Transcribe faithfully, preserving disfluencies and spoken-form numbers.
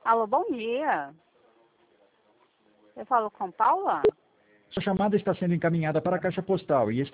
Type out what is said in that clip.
Alô, bom dia. Eu falo com Paula? Sua chamada está sendo encaminhada para a caixa postal e está